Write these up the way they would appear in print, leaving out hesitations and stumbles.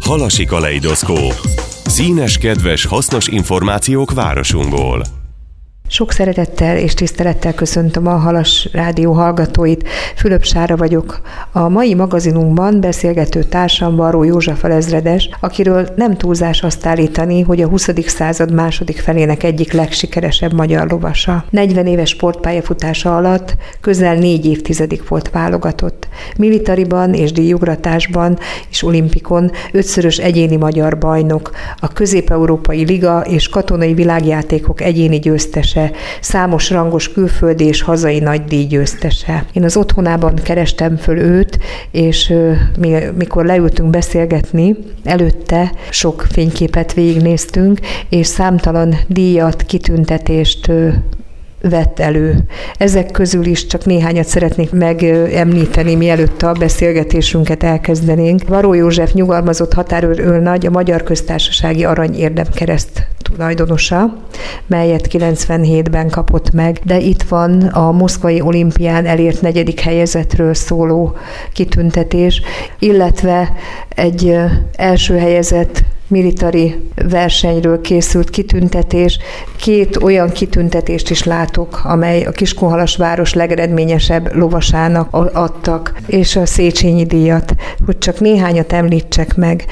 Halasi kaleidoszkóp. Színes, kedves, hasznos információk városunkból. Sok szeretettel és tisztelettel köszöntöm a Halas Rádió hallgatóit. Fülöp Sára vagyok. A mai magazinunkban beszélgető társam Varró József ezredes, akiről nem túlzás azt állítani, hogy a 20. század második felének egyik legsikeresebb magyar lovasa. 40 éves sportpályafutása alatt közel 4 évtizedig volt válogatott. Militariban és díjugratásban és olimpikon 5-szörös egyéni magyar bajnok, a Közép-Európai Liga és katonai világjátékok egyéni győztese, számos rangos külföldi és hazai nagydíj győztese. Én az otthonában kerestem föl őt, és mikor leültünk beszélgetni, előtte sok fényképet végignéztünk, és számtalan díjat, kitüntetést vett elő. Ezek közül is csak néhányat szeretnék megemlíteni, mielőtt a beszélgetésünket elkezdenénk. Varró József nyugalmazott határőrnagy, a Magyar Köztársasági Arany Érdemkereszt tulajdonosa, melyet 97-ben kapott meg, de itt van a moszkvai olimpián elért 4. helyezettről szóló kitüntetés, illetve egy első helyezett militari versenyről készült kitüntetés. 2 olyan kitüntetést is látok, amely a Kiskunhalasváros legeredményesebb lovasának adtak, és a Széchenyi díjat, hogy csak néhányat említsek meg.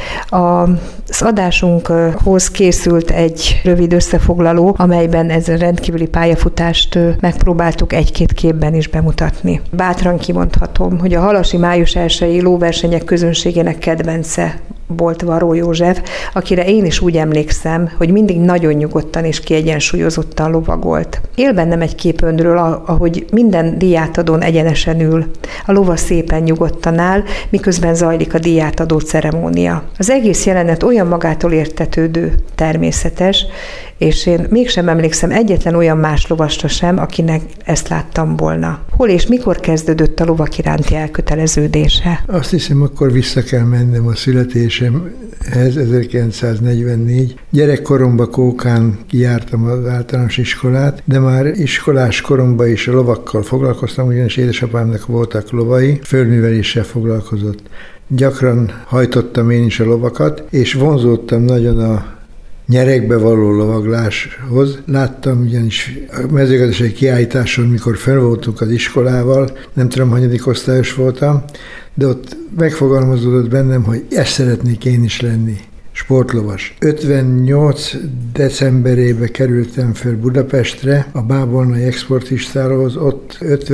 Az adásunkhoz készült egy rövid összefoglaló, amelyben ezen rendkívüli pályafutást megpróbáltuk 1-2 képben is bemutatni. Bátran kimondhatom, hogy a halasi május 1-i lóversenyek közönségének kedvence volt Varró József, akire én is úgy emlékszem, hogy mindig nagyon nyugodtan és kiegyensúlyozottan lovagolt. Él bennem egy kép önről, ahogy minden díjátadón egyenesen ül. A lova szépen nyugodtan áll, miközben zajlik a díjátadó ceremónia. Az egész jelenet olyan magától értetődő, természetes, és én mégsem emlékszem egyetlen olyan más lovasra sem, akinek ezt láttam volna. Hol és mikor kezdődött a lovak iránti elköteleződése? Azt hiszem, akkor vissza kell mennem a születésemhez, 1944. Gyerekkoromban Kókán jártam az általános iskolát, de már iskolás koromban is a lovakkal foglalkoztam, ugyanis édesapámnak voltak lovai, földműveléssel foglalkozott. Gyakran hajtottam én is a lovakat, és vonzódtam nagyon a nyeregbe való lovagláshoz. Láttam ugyanis a mezőgazdasági kiállításon, mikor fenn voltunk az iskolával, nem tudom, hanyadik osztályos voltam, de ott megfogalmazódott bennem, hogy ezt szeretnék én is lenni, sportlovas. 58 decemberébe kerültem fel Budapestre, a Bábolnai exportistálóhoz, ott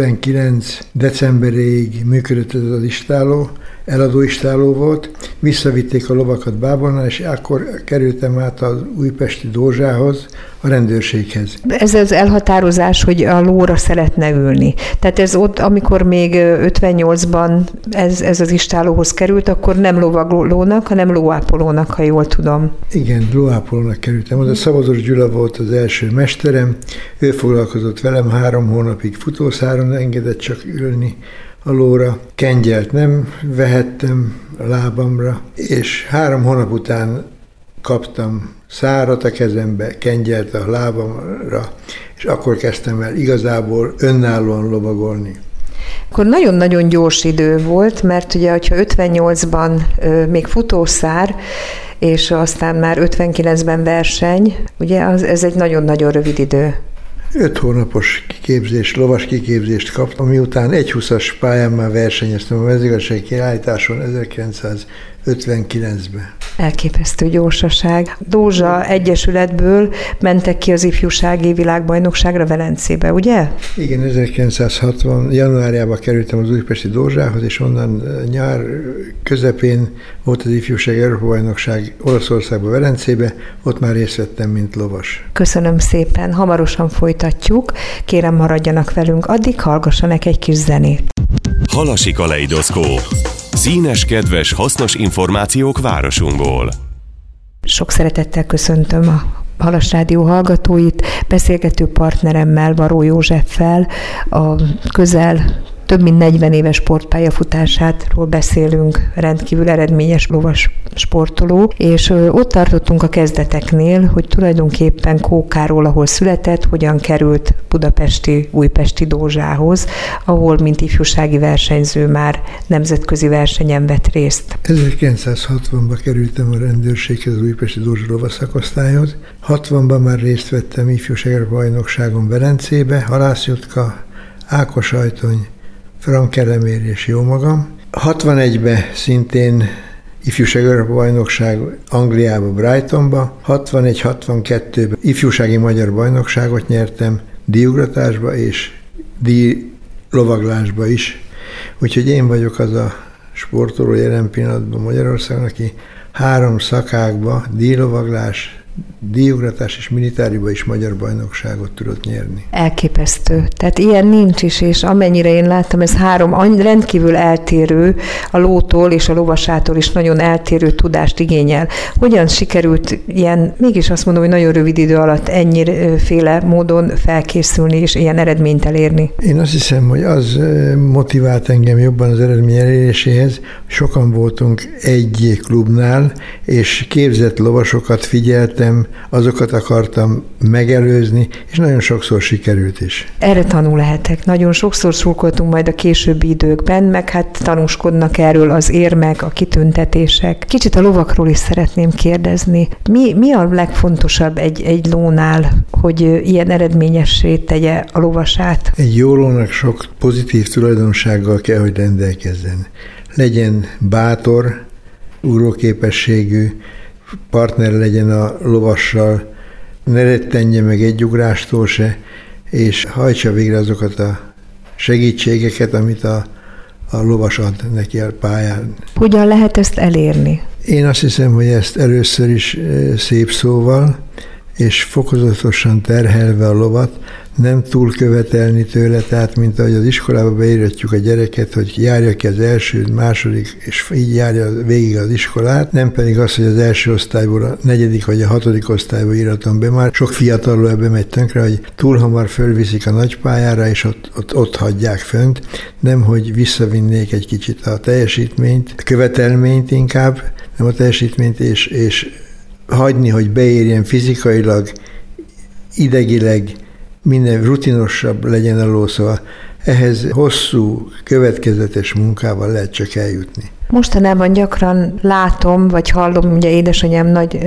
59 decemberéig működött ez az istáló, eladóistáló volt, visszavitték a lovakat Bábolnál, és akkor kerültem át az újpesti Dózsához, a rendőrséghez. Ez az elhatározás, hogy a lóra szeretne ülni. Tehát ez ott, amikor még 58-ban ez az istálóhoz került, akkor nem lovaglónak, hanem lóápolónak, ha jól tudom. Igen, lóápolónak kerültem. Oda Szavados Gyula volt az első mesterem, ő foglalkozott velem, 3 hónapig futószáron engedett csak ülni a lóra. Kengyelt nem vehettem a lábamra, és 3 hónap után kaptam szárat a kezembe, kengyelt a lábamra, és akkor kezdtem el igazából önállóan lovagolni. Akkor nagyon-nagyon gyors idő volt, mert ugye, hogyha 58-ban még futószár, és aztán már 59-ben verseny, ugye ez egy nagyon-nagyon rövid idő. 5 hónapos kiképzést, lovas kiképzést kaptam, miután 1.20-as pályán már versenyeztem a mezőgazdasági kiállításon 1959-ben. Elképesztő gyorsaság. Dózsa Egyesületből mentek ki az ifjúsági világbajnokságra Velencébe, ugye? Igen, 1960. januárjában kerültem az újpesti Dózsához, és onnan nyár közepén volt az ifjúsági Európa-bajnokság Olaszországban, Velencébe, ott már részt vettem, mint lovas. Köszönöm szépen, hamarosan folytatjuk, kérem maradjanak velünk, addig hallgassanak egy kis zenét. Halasi kaleidoszkóp. Színes, kedves, hasznos információk városunkból. Sok szeretettel köszöntöm a Halas Rádió hallgatóit, beszélgető partneremmel, Varró Józseffel, a közel több mint 40 éves sportpályafutásátról beszélünk, rendkívül eredményes lovas sportoló, és ott tartottunk a kezdeteknél, hogy tulajdonképpen Kókáról, ahol született, hogyan került budapesti, újpesti Dózsához, ahol mint ifjúsági versenyző már nemzetközi versenyen vett részt. 1960-ban kerültem a rendőrséghez, az újpesti Dózsa lovaszakosztályhoz. 60-ban már részt vettem ifjúsági bajnokságon Velencébe, Halász Jutka, Ákos Ajtony, Frank Elemér és jó magam. 61-ben szintén ifjúsági bajnokság Angliába, Brightonba, 61-62-ben ifjúsági magyar bajnokságot nyertem, díjugratásba és díjlovaglásba is. Úgyhogy én vagyok az a sportoló jelen pillanatban Magyarországon, aki 3 szakákba díjlovaglás, díjugratás és militáriba is magyar bajnokságot tudott nyerni. Elképesztő. Tehát ilyen nincs is, és amennyire én láttam, ez 3 rendkívül eltérő, a lótól és a lovasától is nagyon eltérő tudást igényel. Hogyan sikerült ilyen, mégis azt mondom, hogy nagyon rövid idő alatt ennyiféle módon felkészülni és ilyen eredményt elérni? Én azt hiszem, hogy az motivált engem jobban az eredmény eléréséhez. Sokan voltunk egy klubnál, és képzett lovasokat figyeltem, azokat akartam megelőzni, és nagyon sokszor sikerült is. Erre tanul lehetek. Nagyon sokszor szurkoltunk majd a későbbi időkben, meg hát tanúskodnak erről az érmek, a kitüntetések. Kicsit a lovakról is szeretném kérdezni. Mi a legfontosabb egy lónál, hogy ilyen eredményessé tegye a lovasát? Egy jó lónak sok pozitív tulajdonsággal kell, hogy rendelkezzen. Legyen bátor, uróképességű, partner legyen a lovassal, ne rettenje meg egy ugrástól se, és hajtsa végre azokat a segítségeket, amit a lovas ad neki a pályán. Hogyan lehet ezt elérni? Én azt hiszem, hogy ezt először is szép szóval, és fokozatosan terhelve a lovat, nem túl követelni tőle, tehát mint ahogy az iskolába beíratjuk a gyereket, hogy járja ki az első, második, és így járja végig az iskolát, nem pedig az, hogy az első osztályból a 4. vagy a 6. osztályba íratom be. Már sok fiatalról ebbe megy tönkre, hogy túl hamar fölviszik a nagypályára, és ott hagyják fönt, nem hogy visszavinnék egy kicsit a teljesítményt, a követelményt inkább, nem a teljesítményt, és hagyni, hogy beérjen fizikailag, idegileg, minden rutinosabb legyen a ló, szóval ehhez hosszú, következetes munkával lehet csak eljutni. Mostanában gyakran látom, vagy hallom, ugye édesanyám nagy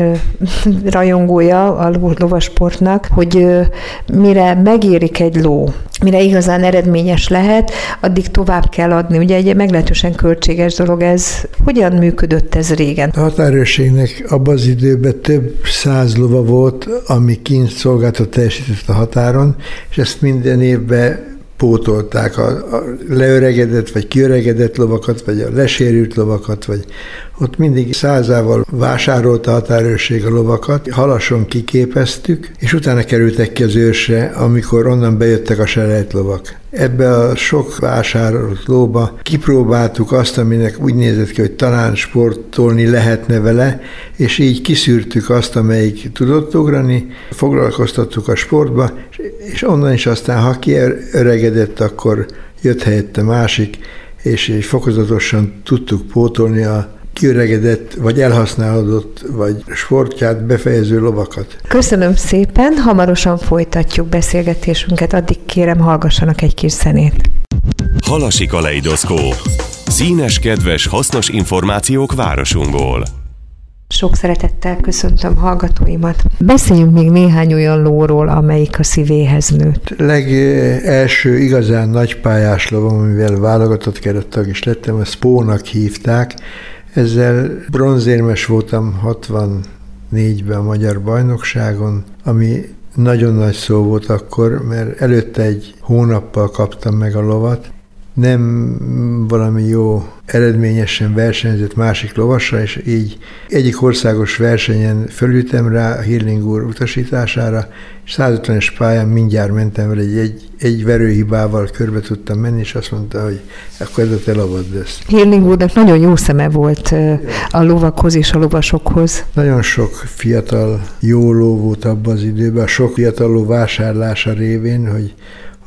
rajongója a lovasportnak, hogy mire megérik egy ló, mire igazán eredményes lehet, addig tovább kell adni. Ugye egy meglehetősen költséges dolog ez. Hogyan működött ez régen? A határőrségnek abban az időben több 100 lova volt, ami kint szolgáltat teljesített a határon, és ezt minden évben pótolták a leöregedett, vagy kiöregedett lovakat, vagy a lesérült lovakat, vagy ott mindig 100-ával vásárolta a határőrség a lovakat, Halason kiképeztük, és utána kerültek ki az őrsre, amikor onnan bejöttek a selejtlovak. Ebbe a sok vásárolt lóba kipróbáltuk azt, aminek úgy nézett ki, hogy talán sportolni lehetne vele, és így kiszűrtük azt, amelyik tudott ugrani, foglalkoztattuk a sportba, és onnan is aztán, ha kiöregedett, akkor jött helyette másik, és fokozatosan tudtuk pótolni a kiöregedett, vagy elhasználódott, vagy sportját befejező lovakat. Köszönöm szépen, hamarosan folytatjuk beszélgetésünket, addig kérem, hallgassanak egy kis zenét. Halasi kaleidoszkóp. Színes, kedves, hasznos információk városunkból. Sok szeretettel köszöntöm hallgatóimat. Beszéljünk még néhány olyan lóról, amelyik a szívéhez nőtt. Legelső igazán nagypályás lovam, amivel válogatott kerettag is lettem, a Spónak hívták. Ezzel bronzérmes voltam 64-ben a magyar bajnokságon, ami nagyon nagy szó volt akkor, mert előtte egy hónappal kaptam meg a lovat. Nem valami jó, eredményesen versenyzett másik lovasra, és így egyik országos versenyen fölültem rá a Hirling úr utasítására, és 150-es pályán mindjárt mentem vele, egy verőhibával körbe tudtam menni, és azt mondta, hogy akkor ez a te lovad lesz. Hirling úrnak nagyon jó szeme volt a lovakhoz és a lovasokhoz. Nagyon sok fiatal jó ló volt abban az időben, a sok fiatal ló vásárlása révén, hogy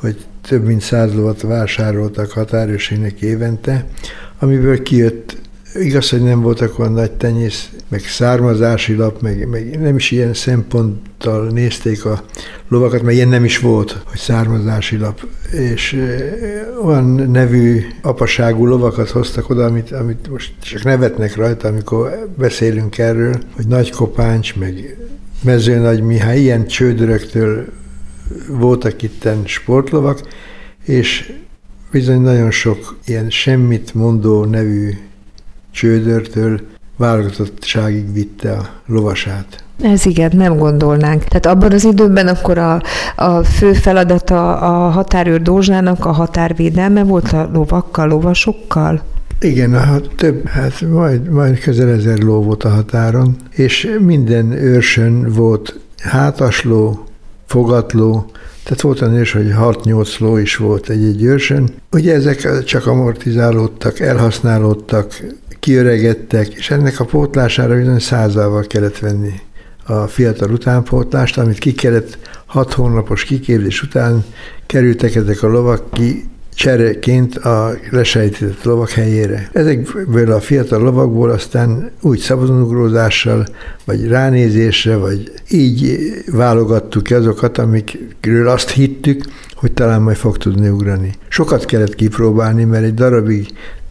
több mint 100 lovat vásároltak határőrségnek évente, amiből kijött, igaz, hogy nem voltak olyan nagy tenyész, meg származási lap, meg nem is ilyen szemponttal nézték a lovakat, mert ilyen nem is volt, hogy származási lap. És olyan nevű apaságú lovakat hoztak oda, amit most csak nevetnek rajta, amikor beszélünk erről, hogy Nagy Kopáncs, meg Mező Nagy Mihály, ilyen csődöröktől voltak itten sportlovak, és bizony nagyon sok ilyen semmit mondó nevű csődörtől válogatottságig vitte a lovasát. Ez igen, nem gondolnánk. Tehát abban az időben akkor a fő feladata a határőr Dózsának a határvédelme volt a lovakkal, lovasokkal? Igen, több, majd közel 1000 ló volt a határon, és minden őrsön volt hátasló, fogatló, tehát volt olyan is, hogy 6-8 ló is volt egy őrsön. Ugye ezek csak amortizálódtak, elhasználódtak, kiöregedtek, és ennek a pótlására bizony 100-ával kellett venni a fiatal utánpótlást, amit ki kellett 6 hónapos kiképzés után kerültek ezek a lovak ki csereként a lesejtett lovak helyére. Ezekből a fiatal lovakból aztán úgy szabadonugrózással, vagy ránézésre, vagy így válogattuk ki azokat, amikről azt hittük, hogy talán majd fog tudni ugrani. Sokat kellett kipróbálni, mert egy darabig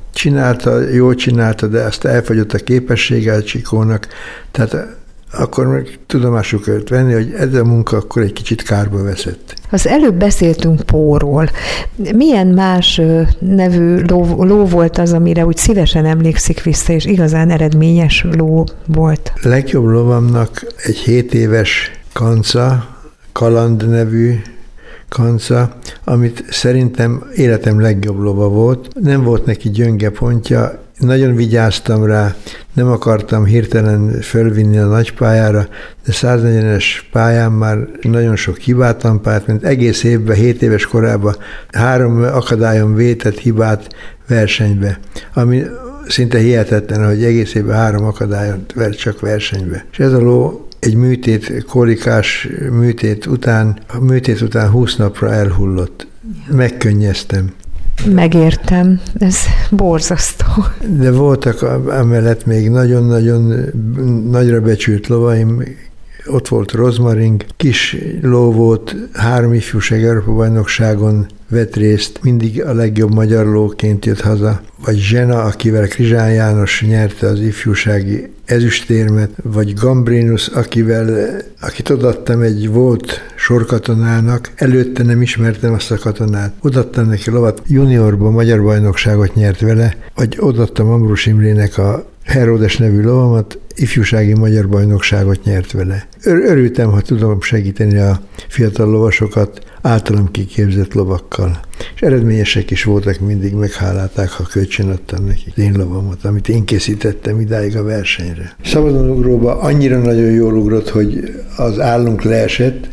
jól csinálta, de azt elfogyott a képessége a Csikónak, tehát akkor meg tudomásul kellett venni, hogy ez a munka akkor egy kicsit kárba veszett. Az előbb beszéltünk Póról. Milyen más nevű ló volt az, amire úgy szívesen emlékszik vissza, és igazán eredményes ló volt? Legjobb lovamnak egy 7 éves kanca, Kaland nevű kanca, amit szerintem életem legjobb lova volt. Nem volt neki gyönge pontja, nagyon vigyáztam rá, nem akartam hirtelen fölvinni a nagypályára, de 140-es pályán már nagyon sok hibátlan pályát, mint egész évben, 7 éves korában 3 akadályon vétett hibát versenybe, ami szinte hihetetlen, hogy egész évben 3 akadályon vert csak versenybe. És ez a ló egy kolikás műtét után 20 napra elhullott. Megkönnyeztem. Megértem, ez borzasztó. De voltak emellett még nagyon-nagyon nagyra becsült lovaim, ott volt Rozmaring, kis ló volt, 3 ifjúság Európa-bajnokságon vett részt, mindig a legjobb magyar lóként jött haza, vagy Zsena, akivel Krizsán János nyerte az ifjúsági ezüstérmet, vagy Gambrinus, akit odaadtam egy volt sorkatonának, előtte nem ismertem azt a katonát. Odaadtam neki lovat, juniorban magyar bajnokságot nyert vele, vagy odaadtam Ambrus Imrének a Heródes nevű lovamat, ifjúsági magyar bajnokságot nyert vele. Örültem, ha tudom segíteni a fiatal lovasokat általam kiképzett lovakkal. És eredményesek is voltak, mindig meghálálták, ha kölcsönadtam nekik én lovamat, amit én készítettem idáig a versenyre. Szabadonugróba annyira nagyon jól ugrott, hogy az állunk leesett,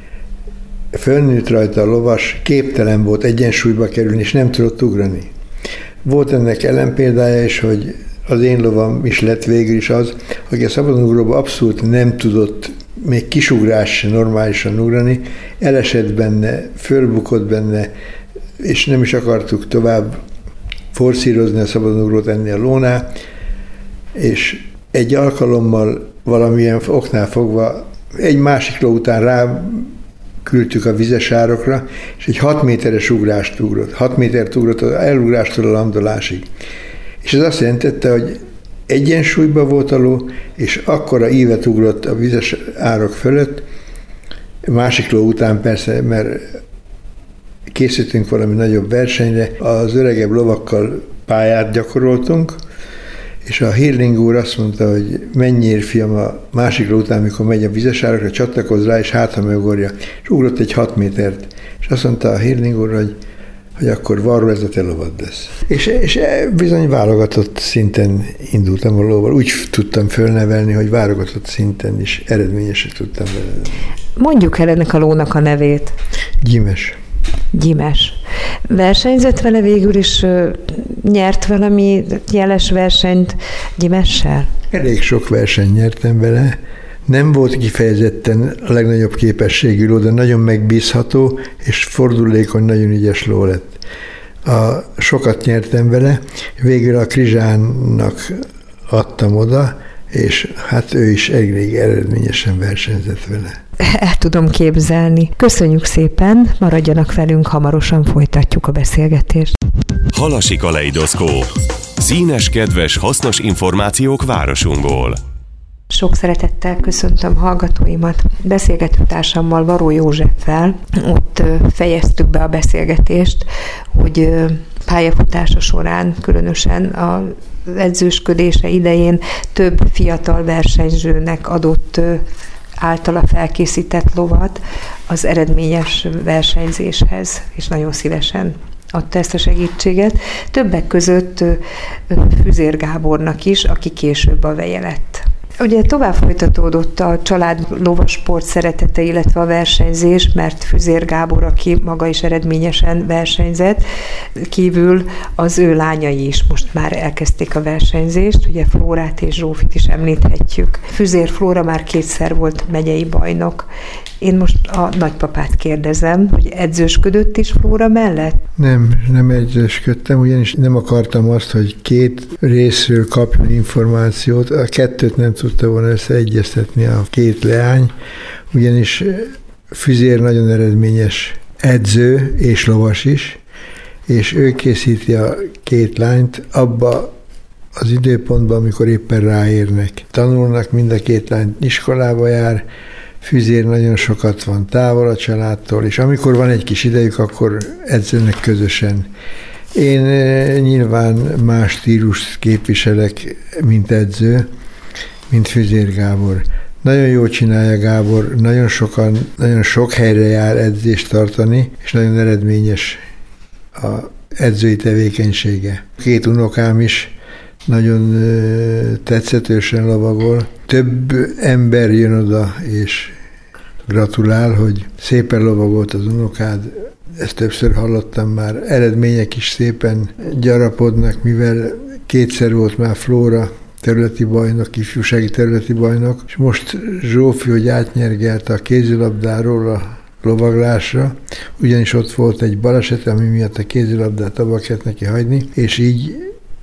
fölnőtt rajta a lovas, képtelen volt egyensúlyba kerülni, és nem tudott ugrani. Volt ennek ellenpéldája is, hogy az én lovam is lett végül is az, aki a szabadonugróba abszolút nem tudott még kisugrás se normálisan ugrani, elesett benne, fölbukott benne, és nem is akartuk tovább forszírozni a szabadonugrót ennél a lónál, és egy alkalommal valamilyen oknál fogva egy másik ló után rá küldtük a vizes árokra, és egy 6 méteres ugrást ugrott. 6 métert ugrott az elugrástól a landolásig. És ez azt jelentette, hogy egyensúlyban volt a ló, és akkora ívet ugrott a vizes árok fölött, másik ló után persze, mert készítünk valami nagyobb versenyre, az öregebb lovakkal pályát gyakoroltunk, és a Hirling úr azt mondta, hogy menjél, fiam, a másik ló után, amikor megy a vizes árokra, csatlakozz rá, és hát, ha megugorja. És ugrott egy 6 métert. És azt mondta a Hirling úr, hogy akkor Varró, ez a te lovad lesz. És bizony válogatott szinten indultam a lóval. Úgy tudtam fölnevelni, hogy válogatott szinten is eredményesen tudtam vele. Mondjuk el ennek a lónak a nevét. Gyimes. Gyimes. Versenyzett vele végül is, nyert valami jeles versenyt Gyimessel? Elég sok versenyt nyertem vele, Nem volt kifejezetten a legnagyobb képességű ló, de nagyon megbízható, és fordulékony, nagyon ügyes ló lett. Sokat nyertem vele, végül a Krizsánnak adtam oda, és hát ő is elég eredményesen versenyzett vele. El tudom képzelni. Köszönjük szépen, maradjanak velünk, hamarosan folytatjuk a beszélgetést. Halasi kaleidoszkóp. Színes, kedves, hasznos információk városunkból. Sok szeretettel köszöntöm hallgatóimat. Beszélgető társammal, Varró Józseffel ott fejeztük be a beszélgetést, hogy pályafutása során, különösen az edzősködése idején több fiatal versenyzőnek adott általa felkészített lovat az eredményes versenyzéshez, és nagyon szívesen adta ezt a segítséget. Többek között Füzér Gábornak is, aki később a veje lett. Ugye tovább folytatódott a család lovasport szeretete, illetve a versenyzés, mert Füzér Gábor, aki maga is eredményesen versenyzett, kívül az ő lányai is most már elkezdték a versenyzést, ugye Flórát és Zsófit is említhetjük. Füzér Flóra már 2-szer volt megyei bajnok. Én most a nagypapát kérdezem, hogy edzősködött is Flóra mellett? Nem edzősködtem, ugyanis nem akartam azt, hogy 2 részről kapjon információt. A 2-t nem tudta volna összeegyeztetni a 2 leány, ugyanis Füzér nagyon eredményes edző és lovas is, és ő készíti a 2 lányt abba az időpontban, amikor éppen ráérnek. Tanulnak, mind a 2 lány iskolába jár, Füzér nagyon sokat van távol a családtól, és amikor van egy kis idejük, akkor edzőnek közösen. Én nyilván más stílust képviselek, mint edző, mint Füzér Gábor. Nagyon jól csinálja Gábor, nagyon sok helyre jár edzést tartani, és nagyon eredményes a edzői tevékenysége. 2 unokám is nagyon tetszetősen lovagol. Több ember jön oda, és gratulál, hogy szépen lovagolt az unokád. Ezt többször hallottam már. Eredmények is szépen gyarapodnak, mivel 2-szer volt már Flóra területi bajnok, ifjúsági területi bajnok, és most Zsófi, hogy átnyergelte a kézilabdáról a lovaglásra, ugyanis ott volt egy baleset, ami miatt a kézilabdát abba kellett neki hagyni, és így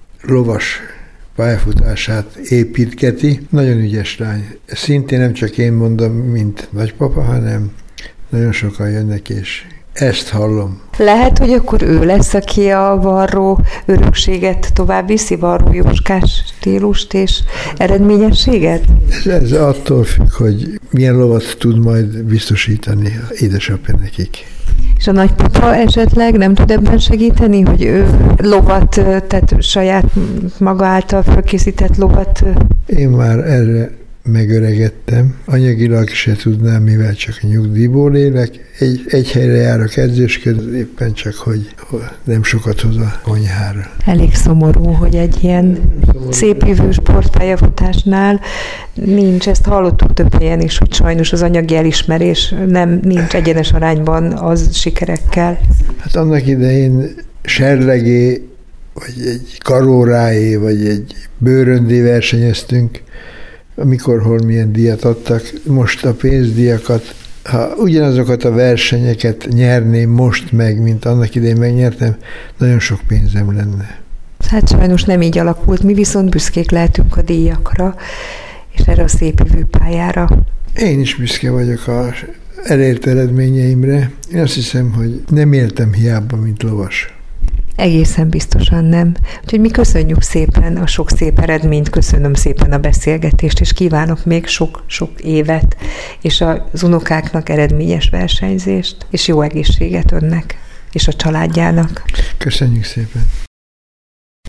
lovas pályafutását építketi. Nagyon ügyes lány. Szintén nem csak én mondom, mint nagypapa, hanem nagyon sokan jönnek, és ezt hallom. Lehet, hogy akkor ő lesz, aki a Varró örökséget tovább viszi, Varró Jóskás stílust és eredményességet? Ez attól függ, hogy milyen lovat tud majd biztosítani édesapja nekik. És a nagypapa esetleg nem tud ebben segíteni, hogy ő lovat, tehát saját maga által felkészített lovat? Én már erre megöregedtem. Anyagilag se tudnám, mivel csak a nyugdíjból élek. Egy helyre járok edzősködni, éppen csak, hogy nem sokat hoz a konyhára. Elég szomorú, hogy egy ilyen szépívő sportpályafutásnál nincs, ezt hallottuk több helyen is, hogy sajnos az anyagi elismerés nincs egyenes arányban az sikerekkel. Hát annak idején serlegé, vagy egy karóráé, vagy egy bőröndé versenyeztünk, amikor hol milyen díjat adtak. Most a pénzdíjakat, ha ugyanazokat a versenyeket nyerném most meg, mint annak idején megnyertem, nagyon sok pénzem lenne. Hát sajnos nem így alakult, mi viszont büszkék lehetünk a díjakra, és erre a szépívő pályára. Én is büszke vagyok az elért eredményeimre. Én azt hiszem, hogy nem éltem hiába, mint lovas. Egészen biztosan nem. Úgyhogy mi köszönjük szépen a sok szép eredményt, köszönöm szépen a beszélgetést, és kívánok még sok-sok évet, és az unokáknak eredményes versenyzést, és jó egészséget önnek, és a családjának. Köszönjük szépen.